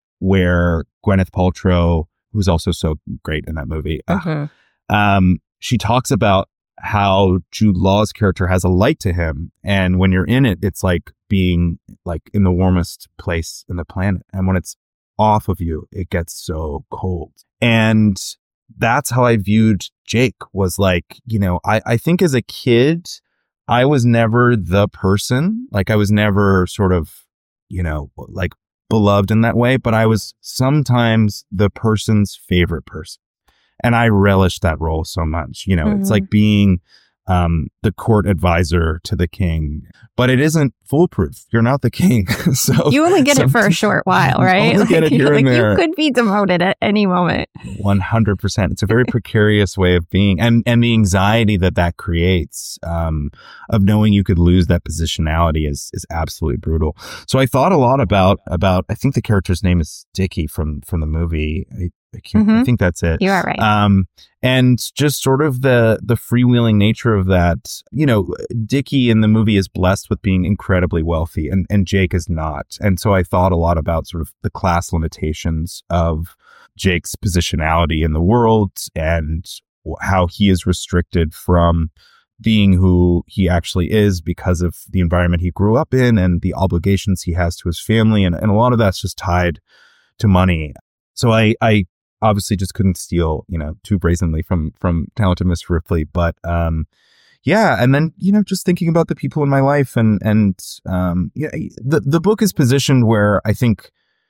where Gwyneth Paltrow, who's also so great in that movie, uh-huh. um, she talks about how Jude Law's character has a light to him. And when you're in it, it's like being like in the warmest place in the planet. And when it's off of you, it gets so cold. And that's how I viewed Jake, was like, you know, I, I think as a kid, I was never the person. Like I was never sort of, you know, like beloved in that way, but I was sometimes the person's favorite person. And I relished that role so much. You know, mm-hmm. It's like being um, the court advisor to the king, but it isn't foolproof. You're not the king. So you only get it for a short while, right? You only get like, it here like and there. You could be demoted at any moment. one hundred percent. It's a very precarious way of being. And, and the anxiety that that creates um, of knowing you could lose that positionality is, is absolutely brutal. So I thought a lot about, about, I think the character's name is Dickie from, from the movie. I, I, can't, mm-hmm. I think that's it. You are right. Um, and just sort of the the freewheeling nature of that. You know, Dickie in the movie is blessed with being incredibly wealthy, and, and Jake is not. And so I thought a lot about sort of the class limitations of Jake's positionality in the world and how he is restricted from being who he actually is because of the environment he grew up in and the obligations he has to his family. And, and a lot of that's just tied to money. So I, I obviously just couldn't steal, you know, too brazenly from, from Talented Mister Ripley. But, um, yeah. And then, you know, just thinking about the people in my life and, and, um, yeah, the, the book is positioned where I think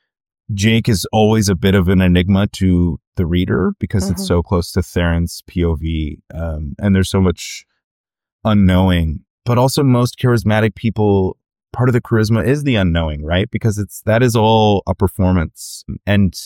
Jake is always a bit of an enigma to the reader because mm-hmm. it's so close to Theron's P O V. Um, and there's so much unknowing, but also most charismatic people, part of the charisma is the unknowing, right? Because it's, that is all a performance. And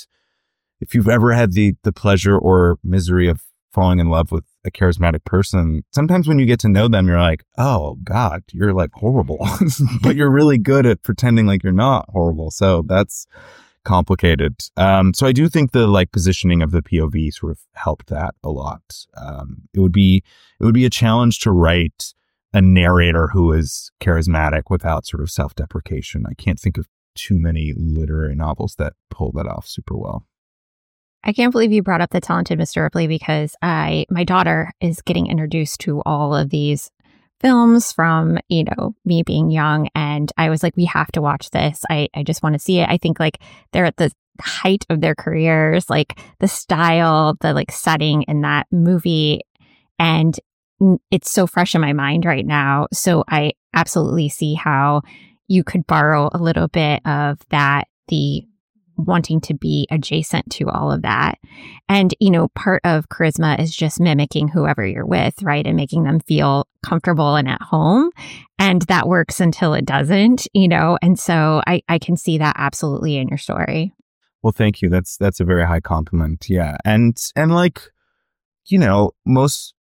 if you've ever had the the pleasure or misery of falling in love with a charismatic person, sometimes when you get to know them, you're like, oh God, you're like horrible, but you're really good at pretending like you're not horrible. So that's complicated. Um, so I do think the like positioning of the P O V sort of helped that a lot. Um, it would be, it would be a challenge to write a narrator who is charismatic without sort of self-deprecation. I can't think of too many literary novels that pull that off super well. I can't believe you brought up the Talented Mister Ripley because I, my daughter is getting introduced to all of these films from, you know, me being young. And I was like, we have to watch this. I, I just want to see it. I think like they're at the height of their careers, like the style, the like setting in that movie. And it's so fresh in my mind right now. So I absolutely see how you could borrow a little bit of that, the wanting to be adjacent to all of that. And, you know, part of charisma is just mimicking whoever you're with, right? And making them feel comfortable and at home. And that works until it doesn't, you know? And so I, I can see that absolutely in your story. Well, thank you. That's, that's a very high compliment. Yeah. And, and like, you know, most,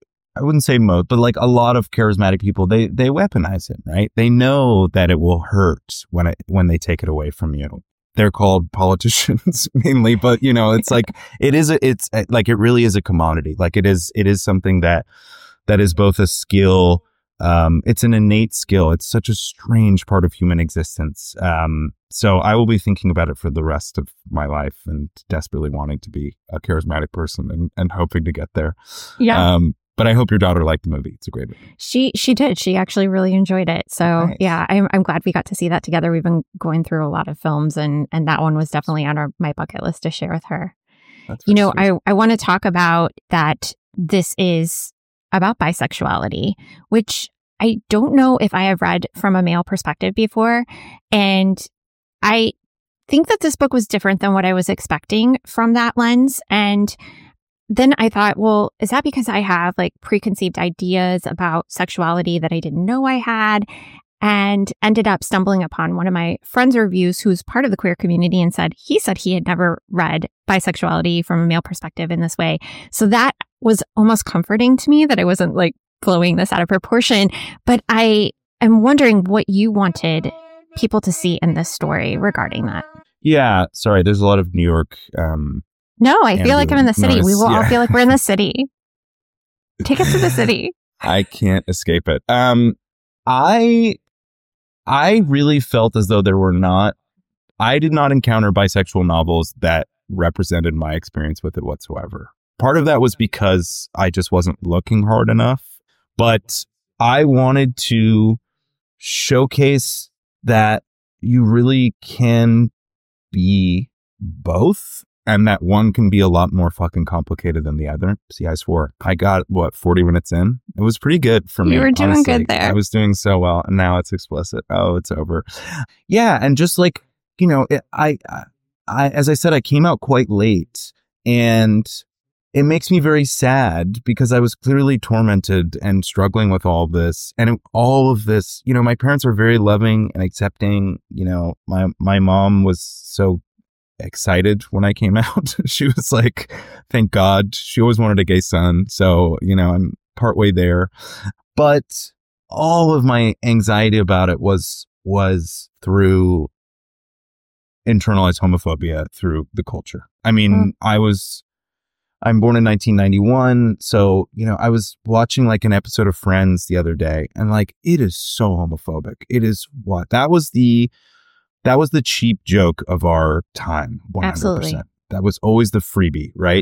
I wouldn't say most, but like a lot of charismatic people, they, they weaponize it, right? They know that it will hurt when it, when they take it away from you. They're called politicians mainly, but you know, it's like, it is, a, it's like, it really is a commodity. Like it is, it is something that, that is both a skill. Um, it's an innate skill. It's such a strange part of human existence. Um, so I will be thinking about it for the rest of my life and desperately wanting to be a charismatic person and, and hoping to get there. Yeah. Um, But I hope your daughter liked the movie. It's a great movie. She she did. She actually really enjoyed it. So nice. yeah, I'm I'm glad we got to see that together. We've been going through a lot of films, and and that one was definitely on our my bucket list to share with her. That's you know, sweet. I I want to talk about that. This is about bisexuality, which I don't know if I have read from a male perspective before, and I think that this book was different than what I was expecting from that lens. And then I thought, well, is that because I have like preconceived ideas about sexuality that I didn't know I had? And ended up stumbling upon one of my friends' reviews who's part of the queer community and said, he said he had never read bisexuality from a male perspective in this way. So that was almost comforting to me that I wasn't like blowing this out of proportion. But I am wondering what you wanted people to see in this story regarding that. Yeah. Sorry. There's a lot of New York. Um, no, I feel like I'm in the city. noise. We will Yeah. all feel like we're in the city. Take us to the city. I can't escape it. Um, I, I really felt as though there were not, I did not encounter bisexual novels that represented my experience with it whatsoever. Part of that was because I just wasn't looking hard enough, but I wanted to showcase that you really can be both, and that one can be a lot more fucking complicated than the other. See, I swore. I got, what, forty minutes in? It was pretty good for me. You were doing honestly. good there. I was doing so well, and now it's explicit. Oh, it's over. Yeah, and just like, you know, it, I, I, as I said, I came out quite late, and it makes me very sad because I was clearly tormented and struggling with all this. And it, all of this, you know, my parents are very loving and accepting. You know, my, my mom was so excited when I came out. She was like, thank God. She always wanted a gay son. So, you know, I'm partway there. But all of my anxiety about it was, was through internalized homophobia through the culture. I mean, mm. I was... I'm born in nineteen ninety-one. So, you know, I was watching like an episode of Friends the other day, and like, it is so homophobic. It is what? That was the, that was the cheap joke of our time. one hundred percent. Absolutely. That was always the freebie, right?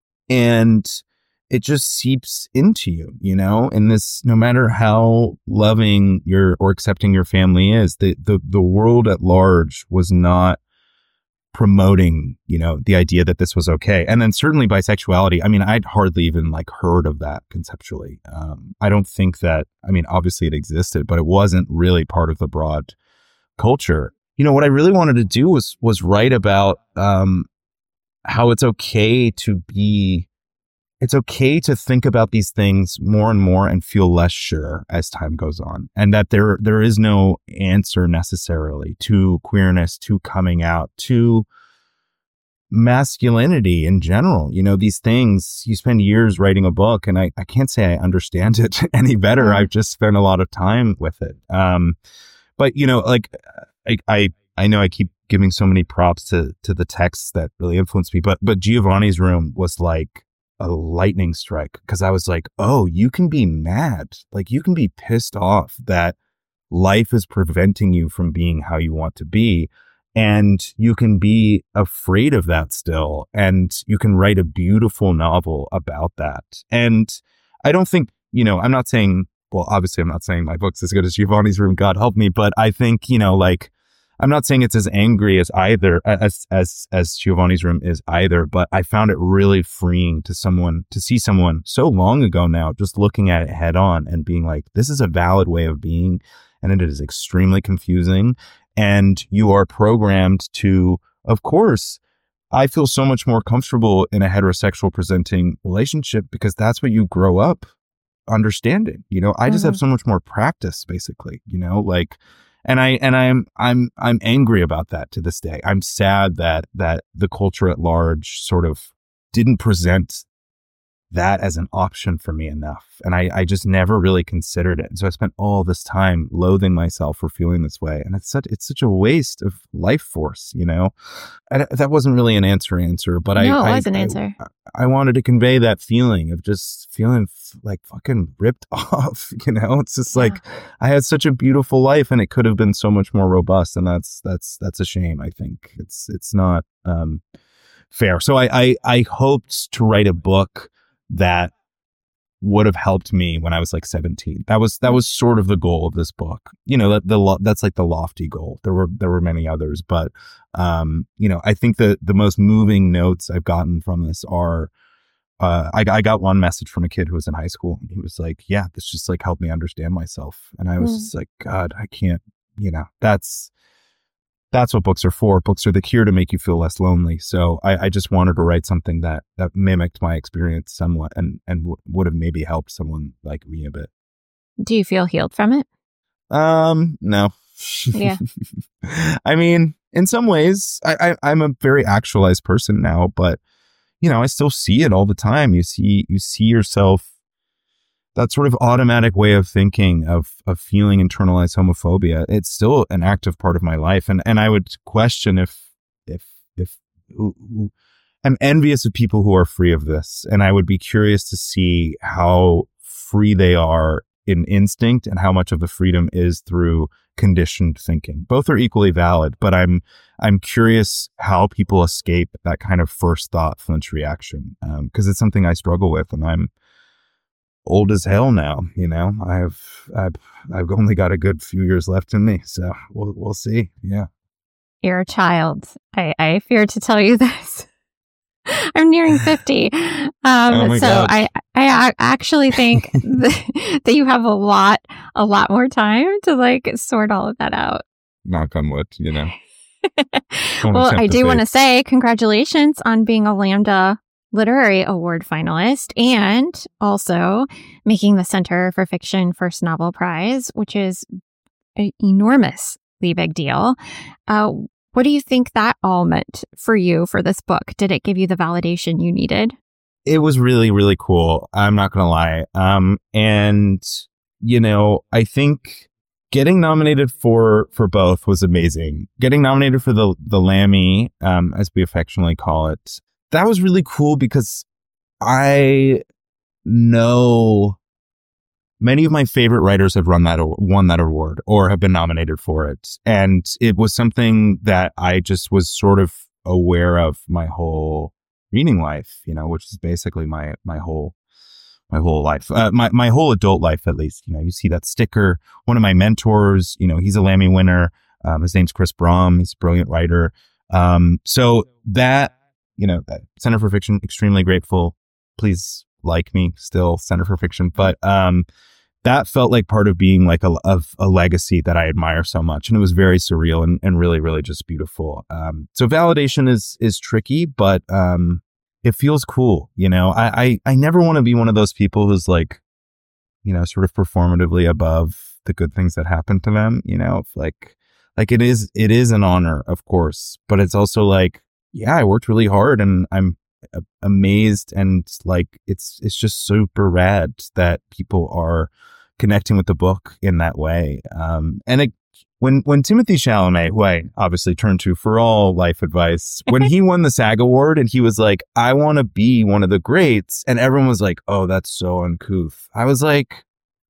And it just seeps into you, you know, and this, no matter how loving your or accepting your family is, the, the, the world at large was not promoting, you know, the idea that this was okay. And then certainly bisexuality. I mean, I'd hardly even like heard of that conceptually. Um, I don't think that, I mean, obviously it existed, but it wasn't really part of the broad culture. You know, what I really wanted to do was, was write about um, how it's okay to be, it's okay to think about these things more and more and feel less sure as time goes on. And that there, there is no answer necessarily to queerness, to coming out, to masculinity in general. You know, these things, you spend years writing a book, and I, I can't say I understand it any better. Mm-hmm. I've just spent a lot of time with it. Um, but, you know, like I, I, I know I keep giving so many props to, to the texts that really influenced me, but, but Giovanni's Room was like a lightning strike, because I was like, oh, you can be mad. Like, you can be pissed off that life is preventing you from being how you want to be. And you can be afraid of that still. And you can write a beautiful novel about that. And I don't think, you know, I'm not saying, well, obviously I'm not saying my book's as good as Giovanni's Room, God help me. But I think, you know, like, I'm not saying it's as angry as either, as, as, as Giovanni's Room is either, but I found it really freeing to someone, to see someone so long ago now, just looking at it head on and being like, this is a valid way of being. And it is extremely confusing. And you are programmed to, of course, I feel so much more comfortable in a heterosexual presenting relationship because that's what you grow up understanding. You know, I just mm-hmm. have so much more practice, basically, you know, like, And I and I'm I'm I'm angry about that to this day. I'm sad that that the culture at large sort of didn't present that as an option for me enough. And I, I just never really considered it. And so I spent all this time loathing myself for feeling this way. And it's such it's such a waste of life force, you know? I, that wasn't really an answer answer, but no, I it I, was an I, answer. I, I wanted to convey that feeling of just feeling f- like fucking ripped off, you know? It's just yeah. like I had such a beautiful life and it could have been so much more robust. And that's that's that's a shame, I think. It's it's not um fair. So I I, I hoped to write a book that would have helped me when I was like seventeen. That was that was sort of the goal of this book. You know, that the lo- that's like the lofty goal. There were there were many others, but um, you know, I think that the most moving notes I've gotten from this are uh, I, I got one message from a kid who was in high school, and he was like, "Yeah, this just like helped me understand myself." And I was mm. just like, "God, I can't." You know, that's. That's what books are for. Books are the cure to make you feel less lonely. So I, I just wanted to write something that, that mimicked my experience somewhat and, and w- would have maybe helped someone like me a bit. Do you feel healed from it? Um, no. Yeah. I mean, in some ways, I, I, I'm a very actualized person now, but you know, I still see it all the time. You see, you see yourself, that sort of automatic way of thinking, of of feeling internalized homophobia. It's still an active part of my life, and and I would question if if if I'm envious of people who are free of this, and I would be curious to see how free they are in instinct and how much of the freedom is through conditioned thinking. Both are equally valid, but I'm I'm curious how people escape that kind of first thought flinch reaction, because um, it's something I struggle with, and I'm old as hell now. You know, I've I've I've only got a good few years left in me, so we'll we'll see. Yeah, you're a child. I I fear to tell you this. I'm nearing fifty. Um, oh my so God. I, I actually think that, that you have a lot, a lot more time to like sort all of that out. Knock on wood, you know. Well, I do want to say congratulations on being a Lambda Literary Award finalist and also making the Center for Fiction First Novel Prize, which is an enormously big deal. Uh, What do you think that all meant for you for this book? Did it give you the validation you needed? It was really, really cool. I'm not going to lie. Um, and, you know, I think getting nominated for for both was amazing. Getting nominated for the, the Lammy, um, as we affectionately call it, that was really cool because I know many of my favorite writers have run that, won that award or have been nominated for it. And it was something that I just was sort of aware of my whole reading life, you know, which is basically my, my whole, my whole life, uh, my, my whole adult life, at least. You know, you see that sticker. One of my mentors, you know, he's a Lammy winner. Um, his name's Chris Brom. He's a brilliant writer. Um, so that, you know, that Center for Fiction, extremely grateful. Please like me still, Center for Fiction. But, um, that felt like part of being like a, of a legacy that I admire so much. And it was very surreal and, and really, really just beautiful. Um, so validation is, is tricky, but, um, it feels cool. You know, I, I, I never want to be one of those people who's like, you know, sort of performatively above the good things that happen to them. You know, like, like it is, it is an honor, of course, but it's also like, yeah, I worked really hard and I'm amazed, and like it's it's just super rad that people are connecting with the book in that way. Um, and it, when when Timothée Chalamet, who I obviously turn to for all life advice, when he won the SAG Award and he was like, "I want to be one of the greats," and everyone was like, "Oh, that's so uncouth." I was like,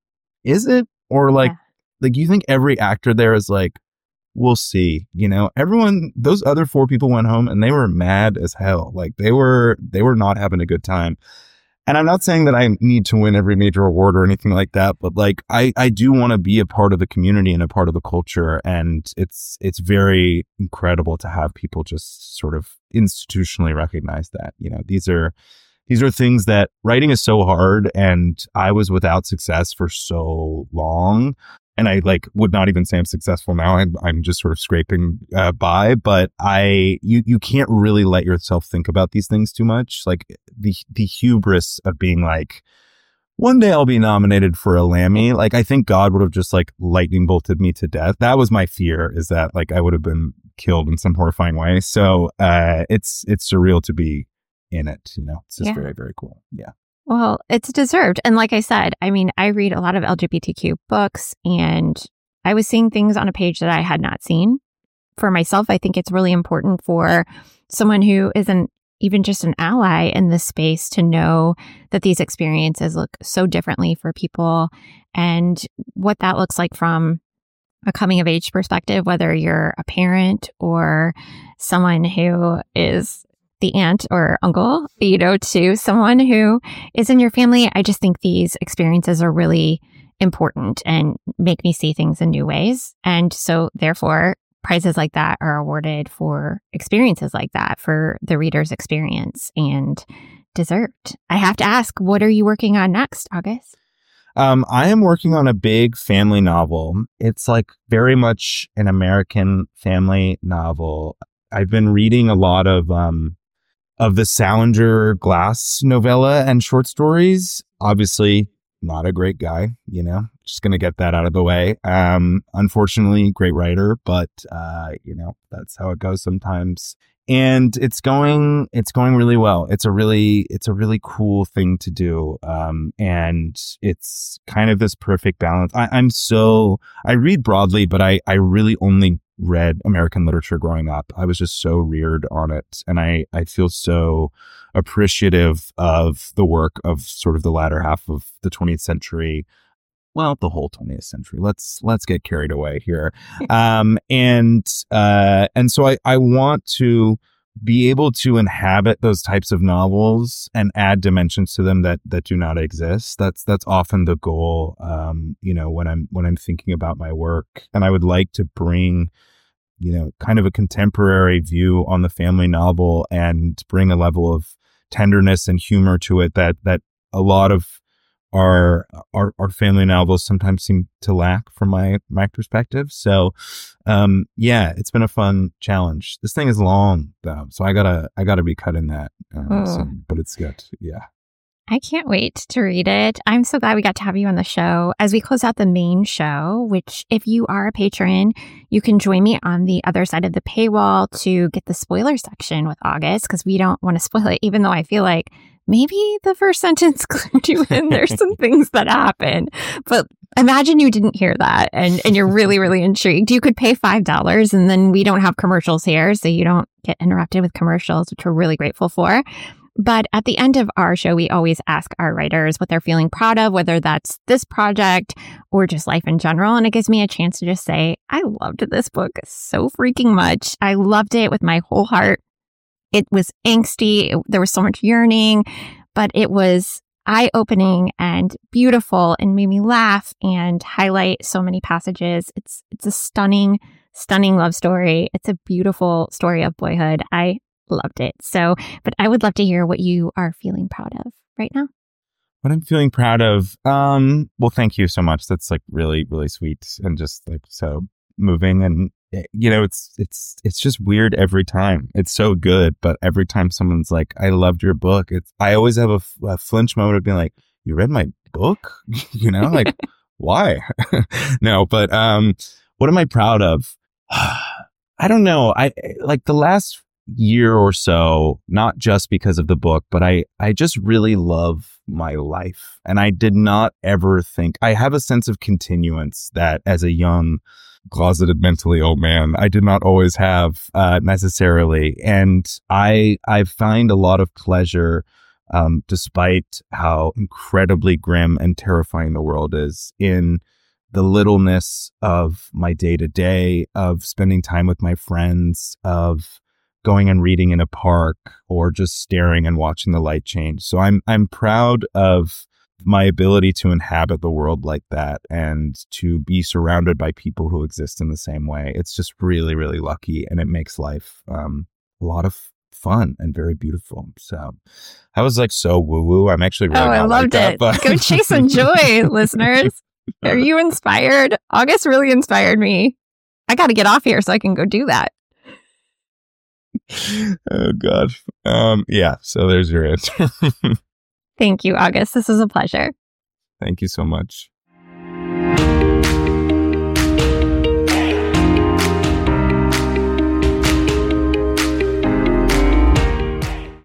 "Is it?" Or like, yeah. like you think every actor there is like, we'll see, you know, everyone, those other four people went home and they were mad as hell. Like they were, they were not having a good time. And I'm not saying that I need to win every major award or anything like that, but like, I, I do want to be a part of the community and a part of the culture. And it's, it's very incredible to have people just sort of institutionally recognize that, you know, these are, these are things that writing is so hard. And I was without success for so long. And I like would not even say I'm successful now. I'm, I'm just sort of scraping uh, by. But I, you, you can't really let yourself think about these things too much. Like the the hubris of being like, one day I'll be nominated for a Lammy. Like I think God would have just like lightning bolted me to death. That was my fear, is that like I would have been killed in some horrifying way. So uh, it's it's surreal to be in it. You know, it's just yeah. very very cool. Yeah. Well, it's deserved. And like I said, I mean, I read a lot of L G B T Q books and I was seeing things on a page that I had not seen for myself. I think it's really important for someone who isn't even just an ally in this space to know that these experiences look so differently for people and what that looks like from a coming of age perspective, whether you're a parent or someone who is the aunt or uncle, you know, to someone who is in your family. I just think these experiences are really important and make me see things in new ways. And so therefore, prizes like that are awarded for experiences like that, for the reader's experience, and deserved. I have to ask, what are you working on next, August? Um, I am working on a big family novel. It's like very much an American family novel. I've been reading a lot of um, of the Salinger Glass novella and short stories. Obviously, not a great guy, you know, just going to get that out of the way. Um, unfortunately, great writer, but, uh, you know, that's how it goes sometimes and it's going it's going really well. It's a really it's a really cool thing to do, um, and it's kind of this perfect balance. I, I'm so I read broadly, but I I really only read American literature growing up. I was just so reared on it, and I I feel so appreciative of the work of sort of the latter half of the twentieth century. Well, the whole twentieth century. Let's let's get carried away here. Um, and uh, and so I, I want to be able to inhabit those types of novels and add dimensions to them that that do not exist. That's that's often the goal. Um, you know, when I'm when I'm thinking about my work, and I would like to bring, you know, kind of a contemporary view on the family novel and bring a level of tenderness and humor to it that that a lot of Our, our our family novels sometimes seem to lack from my my perspective. So, um, yeah, it's been a fun challenge. This thing is long though, so I gotta I gotta be cutting that um, soon, but it's good. Yeah, I can't wait to read it. I'm so glad we got to have you on the show. As we close out the main show, which if you are a patron, you can join me on the other side of the paywall to get the spoiler section with August, because we don't want to spoil it, even though I feel like maybe the first sentence clued you in. There's some things that happen. But imagine you didn't hear that and, and you're really, really intrigued. You could pay five dollars and then we don't have commercials here, so you don't get interrupted with commercials, which we're really grateful for. But at the end of our show, we always ask our writers what they're feeling proud of, whether that's this project or just life in general. And it gives me a chance to just say, I loved this book so freaking much. I loved it with my whole heart. It was angsty. It, there was so much yearning, but it was eye-opening and beautiful and made me laugh and highlight so many passages. It's it's a stunning, stunning love story. It's a beautiful story of boyhood. I loved it. So, but I would love to hear what you are feeling proud of right now. What I'm feeling proud of, um, well, thank you so much. That's like really, really sweet and just like so moving. And you know, it's it's it's just weird every time. It's so good, but every time someone's like, "I loved your book," it's I always have a, a flinch moment of being like, "You read my book?" You know, like why? No, but um, what am I proud of? I don't know. I like the last year or so, not just because of the book, but I I just really love my life, and I did not ever think I have a sense of continuance that as a young closeted mentally ill man I did not always have uh, necessarily, and I I find a lot of pleasure um, despite how incredibly grim and terrifying the world is, in the littleness of my day to day, of spending time with my friends, of going and reading in a park, or just staring and watching the light change. So I'm I'm proud of my ability to inhabit the world like that and to be surrounded by people who exist in the same way. It's just really, really lucky, and it makes life um, a lot of fun and very beautiful. So I was like so woo woo. I'm actually really oh, I loved like it. That, but... Go chase some joy, listeners. Are you inspired? August really inspired me. I got to get off here so I can go do that. Oh God. Um, yeah. So there's your answer. Thank you, August. This was a pleasure. Thank you so much.